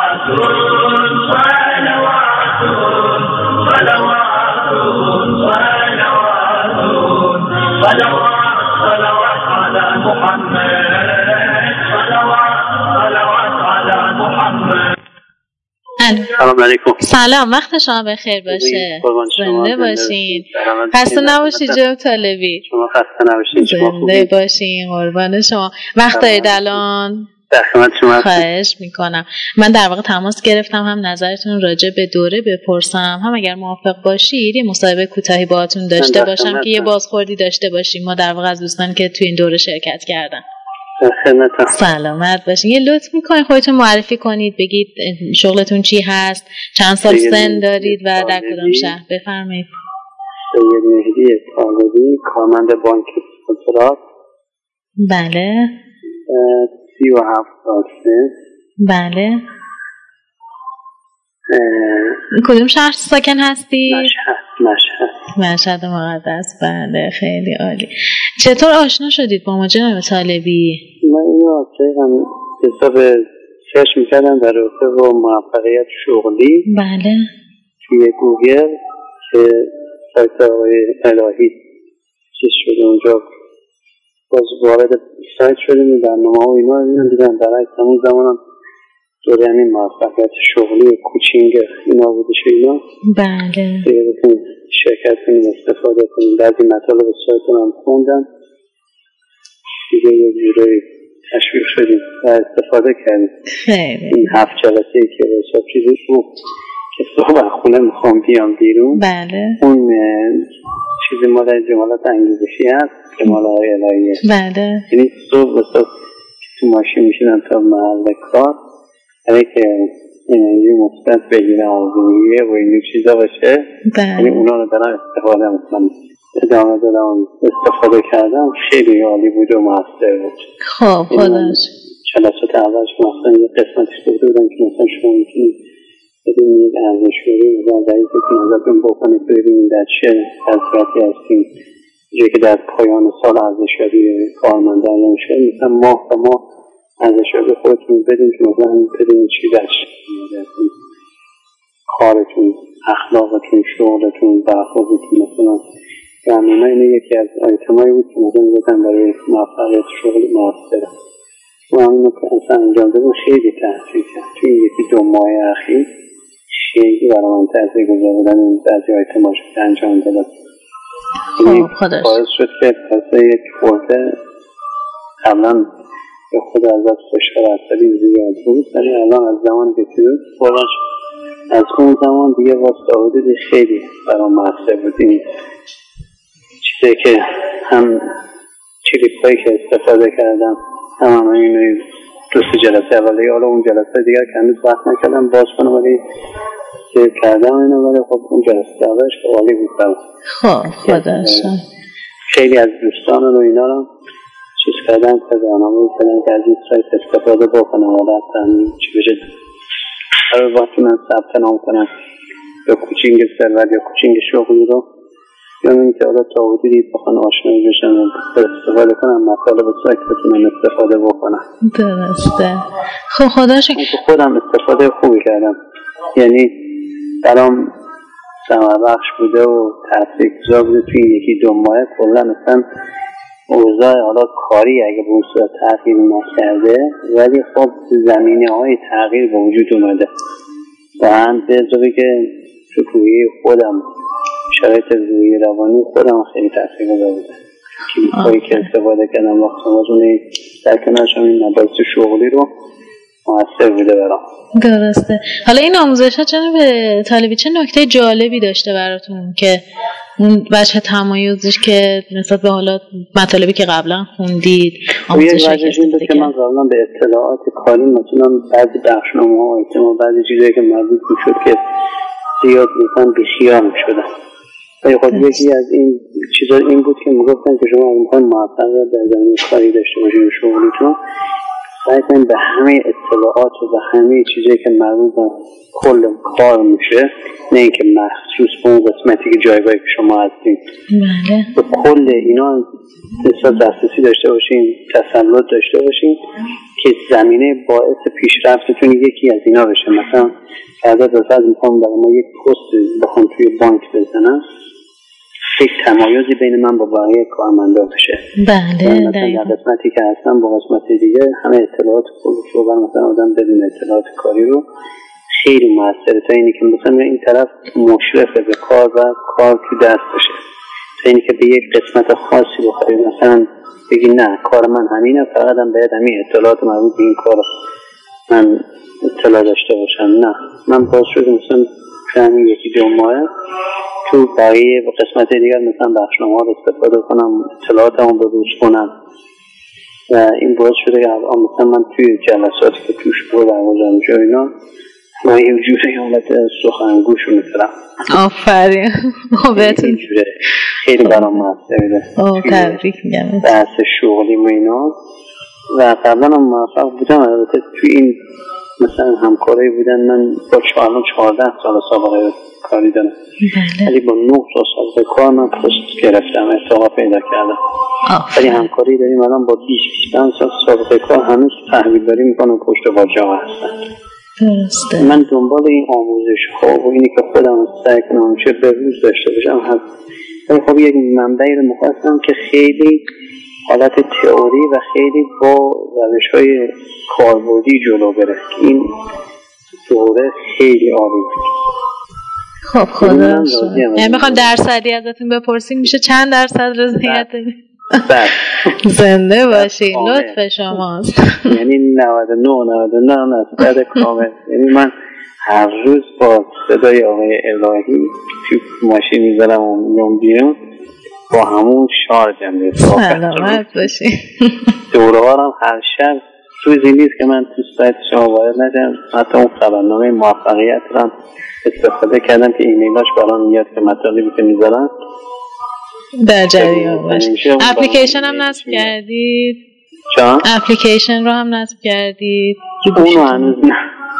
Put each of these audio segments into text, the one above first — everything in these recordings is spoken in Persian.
سلام علیکم. سلام، وقت شما بخیر باشه. زنده باشین. خسته نباشید جناب طالبی. شما خسته نباشید. زنده باشین، قربان شما. وقت دارید الان؟ در خدمت شما. خواهش میکنم. من در واقع تماس گرفتم هم نظرتون راجع به دوره بپرسم، هم اگر موافق باشید یه مصاحبه کوتاهی باهاتون داشته باشم که یه بازخوردی داشته باشیم ما در واقع از دوستان که تو این دوره شرکت کردن. سلامت باشین. یه لطف میکنید خودتون معرفی کنید، بگید شغلتون چی هست، چند سال سن دارید و در کدام شهر؟ بفرمایید. سید مهدی طالبی، کارمند بانک اسپانسرات. بله. 37 سال سن. بله. کدوم شهر ساکن هستی؟ مشهد مقدس. بله، خیلی عالی. چطور آشنا شدید با ما جناب طالبی؟ من اینو هم حساب سرچ میکردم در رابطه با موفقیت شغلی. بله. توی گوگل که سایت آقای الهی چیز شده، اونجا باز وارد سایت شدیم، برنامه ها و اینا دیدم. در همون زمانم دوره همین موفقیت شغلی کوچینگ اینا بودش و اینا. بله. بتونیم شرکت کنیم، استفاده کنیم. بعضی مطالب سایتون هم خوندم دیگه، یه جوری تشویق شدیم و استفاده کردیم. خیلی. این 7 جلسه‌ای که به حساب چیزی بود که صبح خونه میخوام بیام بیرون. بله. اون چیزی مال جملات انگیزشی هست که مال های الهیه. بله. یعنی صبح بسید تو ماشین میشیدم تا محل کار، یعنی که انرژی مثبت بگیرم، آزادیه و این چیزا باشه. یعنی اونا رو دارم استفاده میکنم، ادامه دادم، استفاده کردم. خیلی عالی بود و موثر بود. خب خداش جلسات اولش مثلا یه قسمتش گفته بودم که مثلا شما میتونید ببینید ارزش‌گذاری و ضعیفی که ازتون بکنید، ببینید در چه وضعیتی هستید. جایی که در پایان سال ارزش‌گذاری کارمندان میشه، مثلا ماه تا ماه ارزش‌گذاری خودتون بدین که مثلا ببینید چی درش کارتون، اخلاقتون، شغلتون، برخوردتون. مثلا برنامه اینه یکی از آیتمایی بود که مثلا بودن برای موفقیت شغلی موثره و همینو که اصلا انجام دادم خیلی تحصیل کرد. توی یکی 2 ماه اخیر خیلی برای من تحصیل گذار بودن این بعضی آیتماش که انجام دادم. خب خداش باعث شد که پس یک خورده قبلا به خود ازت فشار عصبی زیاد بود، ولی الان از زمان که توی خودش از اون زمان دیگه واسه حدودی خیلی برای محصه بود. این چیزی که هم کلیپایی که استفاده کردم هم اینو 2-3 جلسه اولی، حالا اون جلسه دیگر که هنوز وقت نکردم باز کنم ولی سیو کردم اینو، ولی خب اون جلسه اولش عالی بود. خب خداش خیلی از دوستان رو اینا رو چیز کردم که برنامه کردم که از این سایت استفاده بکنم و رفتم چی بشه برای وقتی من ثبت نام کنم یا کوچینگ سرور یا کوچینگ شغلی رو، یا اینکه حالا تا حدودی بخوان آشنایی بشن و استفاده کنم مطالب سایت بتونم استفاده بکنم. درسته. خب خداش خودم استفاده خوبی کردم، یعنی برام ثمر بخش بوده و تاثیرگذار بوده. توی 1-2 ماه کلا مثلا اوضاع حالا کاری اگه به اون صورت تغییر نکرده، ولی خب زمینه‌های تغییر به وجود اومده و هم به اضافه که تو روحیه خودم، شرایط روحی روانی خودم خیلی تاثیرگذار بوده. کلیپایی که استفاده کردم وقتی موضوعی در کنارش این مباحث شغلی رو موثر بوده برام. درسته. حالا این آموزش‌ها جناب طالبی چه نکته جالبی داشته براتون که اون وجه تمایزش که نسبت به حالا مطالبی که قبلا خوندید آموزش‌ها که من قبلا به اطلاعات کاری مثلا بعضی بخشنامه‌ها و بعضی چیزایی که مربوط می‌شد که زیاد مثلا بی‌خیال می‌شدم. ولی خب یکی از این چیزا این بود که میگفتن که شما می‌خواید موفقیت در زمینه کاری داشته باشید شغلیتون، سعی کنیم به همه اطلاعات و به همه چیزایی که مربوط به کل کار میشه، نه اینکه مخصوص به اون قسمتی که جایگاهی که شما هستیم، به کل اینا حساب دسترسی داشته باشیم، تسلط داشته باشیم که زمینه باعث پیشرفتتون یکی از اینا بشه. مثلا فرضاً میخوام برای ما یک پست بخوام توی بانک بزنم، یک تمایزی بین من با بقیه کارمندا بشه. بله. مثلا در قسمتی که هستم با قسمت دیگه همه اطلاعات رو بر مثلا آدم بدون اطلاعات کاری رو خیلی موثره تا اینی که مثلا این طرف مشرف به کار و کار تو دست باشه، تا اینی که به یک قسمت خاصی بخوای مثلا بگی نه کار من همینه، فقط هم باید همین اطلاعات مربوط به این کار من اطلاع داشته باشم. نه، من باز شده مثلا همین یکی دو ماه تو بقیه قسمت دیگر مثلا بخشنامه ها رو استفاده کنم، اطلاعاتمو بروز کنم و این باعث شده که الان مثلا من توی جلساتی که توش بود برگزار میشه اینا ما یه جوری حالت سخنگوش میتونم. آفرین. این جوره خیلی برام موثره. تبریک میگم. بحث شغلی و اینا و قبلا هم موفق بودم. البته توی این مثلا همکارایی بودن من با 14 سال سابقه کاری دارم، ولی با 9 سال کار من پست گرفتم، ارتقا پیدا کردم. ولی همکاری داریم الان با 20-25 سال سابقه کار هنوز تحویلداری میکنم، پشت واجه‌ها هستن. درسته. من دنبال این آموزش ها و اینی که خودم سعی کنم چه به روز داشته باشم هست. ولی خب یک منبعی رو مخواستم که خیلی حالت تئوری و خیلی با روش‌های کاربردی جلو بره. این دوره خیلی عالی بود. خب خدا شد. یعنی میخوام درصدی ازتون بپرسیم میشه چند درصد رضایت دارید؟ زنده باشین. لطف شماست. یعنی 99 درصد کامل. یعنی من هر روز با صدای آقای الهی تو ماشین میذارم و میام بیرون با همون شارژم. سلامت باشین. دوره ها هم هر شب روزی نیست که من تو سایت شما وارد نشم. حتی اون خبرنامه موفقیت رو استفاده کردم که ایمیلاش برام میاد که مطالبی که میذارن در جریان باشید. اپلیکیشن هم نصب کردید؟ چون؟ اپلیکیشن رو هم نصب کردید؟ اونو هنوز نه.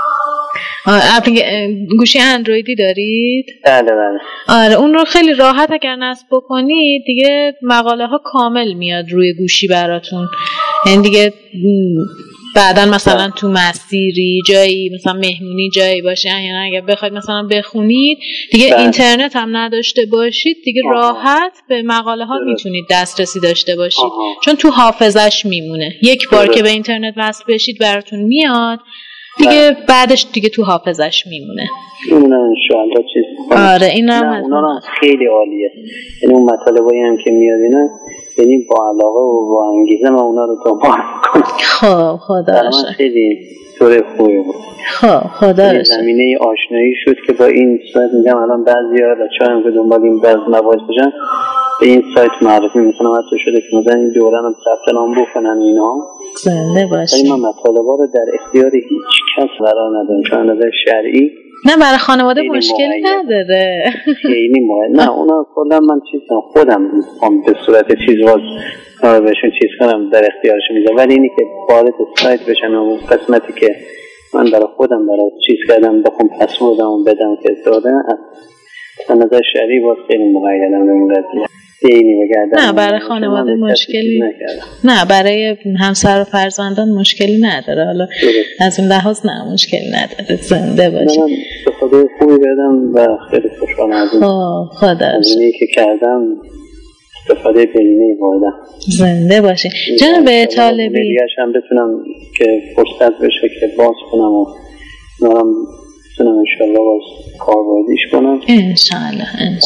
گوشی اندرویدی دارید؟ بله. آره اون رو خیلی راحت اگر نصب بکنید دیگه مقاله ها کامل میاد روی گوشی براتون. یعنی دیگه بعدن مثلا تو مسیری جایی مثلا مهمونی جایی باشه یا اگر بخواید مثلا بخونید دیگه اینترنت هم نداشته باشید دیگه راحت به مقاله ها میتونید دسترسی داشته باشید. چون تو حافظش میمونه. یک بار که به اینترنت وصل بشید براتون میاد دیگه بعدش دیگه تو حافظش میمونه. اون انشاءالله چیز آره این هم اونا خیلی عالیه. یعنی اون مطالبایی هم که میاد اینا یعنی با علاقه و با انگیزه من اونا رو دنبال میکنم. خب خدا شکر. خیلی طور خوبی بود. خب خدا شکر. زمینه آشنایی شد که با این سایت میگم الان بعضیا بچه‌ها هم که دنبال این بعض مباحث باشن به این سایت معرفی میکنم. حتی شده که مثلا این دوران هم ثبت نام بکنن اینا. زنده باشی. ولی من مطالبا رو در اختیار هیچ کس قرار ندادم چون نظر شرعی نه برای خانواده مشکلی نداره. خیلی مهم. نه اونا کلا من خودم به صورت چیز بهشون چیز کنم در اختیارشون میذارم. ولی اینی که وارد سایت بشن و قسمتی که من برای خودم برای چیز کردم بخوام پسوردم و بدم که استفاده از نظر شرعی باز خیلی مقیدم به این قضیه. نه برای خانواده مشکلی نه برای همسر و فرزندان مشکلی نداره. حالا از اون لحاظ نه مشکلی نداره. زنده باشی. من استفاده خوبی کردم و خیلی خوشحالم از این خدا اینی که کردم استفاده بینی بردم. زنده باشی. جناب طالبی دیگرش هم بتونم که فرصت بشه که باز کنم و نارم بتونم انشاءالله باز کاربردیش کنم انشاءالله.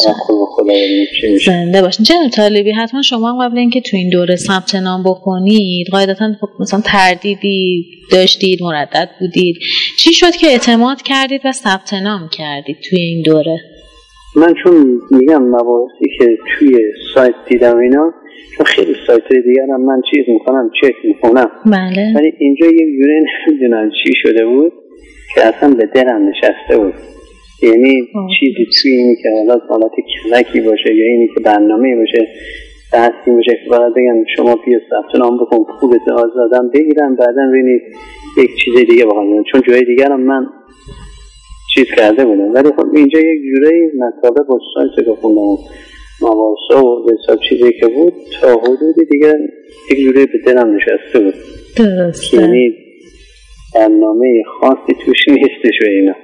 زنده باشین. جناب طالبی حتما شما هم قبل اینکه تو این دوره ثبت نام بکنید قاعدتا خب مثلا تردیدی داشتید، مردد بودید، چی شد که اعتماد کردید و ثبت نام کردید توی این دوره؟ من چون میگم مباحثی که توی سایت دیدم اینا چون خیلی سایت‌های دیگر هم من چیز میکنم چک میکنم بله. ولی اینجا یه جوری نمیدونم چی شده بود که اصلا به دلم نشسته بود. یعنی چیزی توی اینی که حالت کلکی باشه یا اینی که برنامه‌ای باشه بحثی میشه که باید بگن شما بیا ثبت نام بکن پولت آزادم بگیرم بعدم ببینید یک چیز دیگه بخوام، چون جای دیگر هم من چیز کرده بودم. ولی خب اینجا یک جوری مطالب با سایت که خوندم مواسا و حساب چیزی که بود تا حدودی دیگه یک جوری به دلم نشسته بود. درسته. یعنی برنامه خاصی توش نیستش و اینا.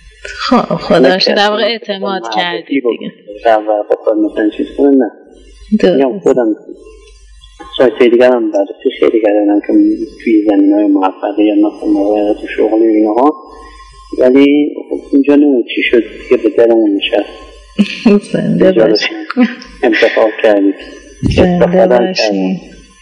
خداش در واقع اعتماد کردی دیگه. در واقع خود مثلا چیز کنه نه. میگم خودم سایت دیگر هم بررسی خیلی کردم که توی زمینهای موفقیت مثلا موقعیت شغلی و اینها، ولی اینجا نمید چی شد که به دلمون نشست. زنده باشی. انتخاب کردید. زنده باشی.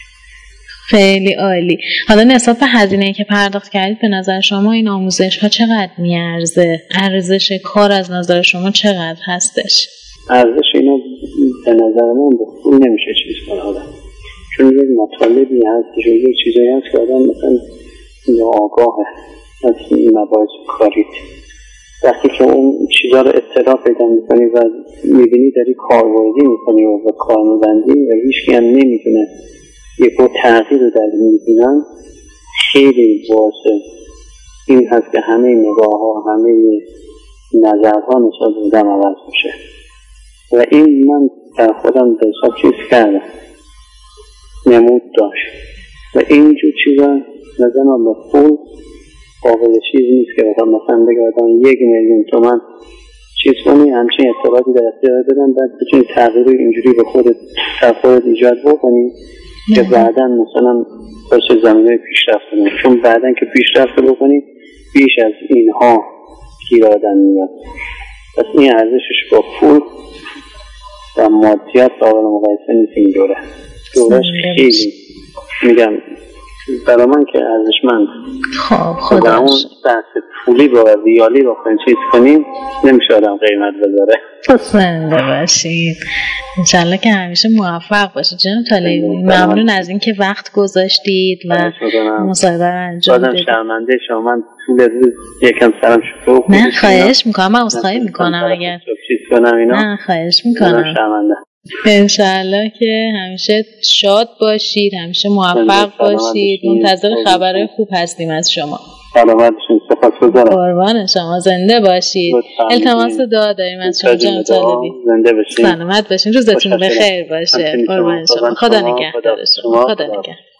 خیلی عالی. حالا نسبت به هزینه‌ای که پرداخت کردید به نظر شما این آموزش ها چقدر میارزه؟ ارزش کار از نظر شما چقدر هستش؟ ارزش اینا به نظر من به پول نمیشه چیز کنه آدم، چون یک مطالبی هست یک چیزایی هست که آدم مثلا آگاهه از این مباحث کاریت. وقتی که اون چیزا رو اطلاع پیدا میکنی و میبینی داری کاربردی میکنی و کار میبندی و هیچکی هم نمیتونه یک تغییر رو در میبینن، خیلی باعث این هست که همه نگاه ها همه نظرها نسبت به آدم عوض میشه. و این من در خودم به حساب چیز کردم، نمود داشت و اینجور چیزا نظرم با پول قابل چیزی نیست که مثلا بگردم 1,000,000 تومان چیز کنی همچین اطلاعاتی در اختیار بدن بعد بتونی تغییر اینجوری به خودت ایجاد بکنی که بعدا مثلا باشه زمینه پیشرفت کنی، چون بعدا که پیشرفت بکنی بیش از اینها گیر آدم میاد. پس این ارزشش با پول و مادیات قابل مقایسه نیست. این دورش خیلی میگم برای من که ارزشمند. خدا اون بحث پولی با ریالی با چیز کنیم نمیشه آدم قیمت بذاره. زنده باشید. انشالله که همیشه موفق باشید جناب طالبی. ممنون از اینکه وقت گذاشتید و مصاحبه رو انجام دادید. شرمنده شما من طول روز یکم سرم شلوغ بود. نه خواهش میکنم، من عذرخواهی میکنم اگر چیز کنم اینا. نه خواهش میکنم. شرمنده. انشالله که همیشه شاد باشید، همیشه موفق باشید. منتظر خبرهای خوب هستیم از شما. سلامت باشید. سپاسگزارم. قربان شما. زنده باشید. التماس دعا داریم از شما جناب طالبی. زنده باشید. سلامت باشید. روزتون بخیر باشه. قربان شما. خدا نگهدار شما. خدا نگهدار.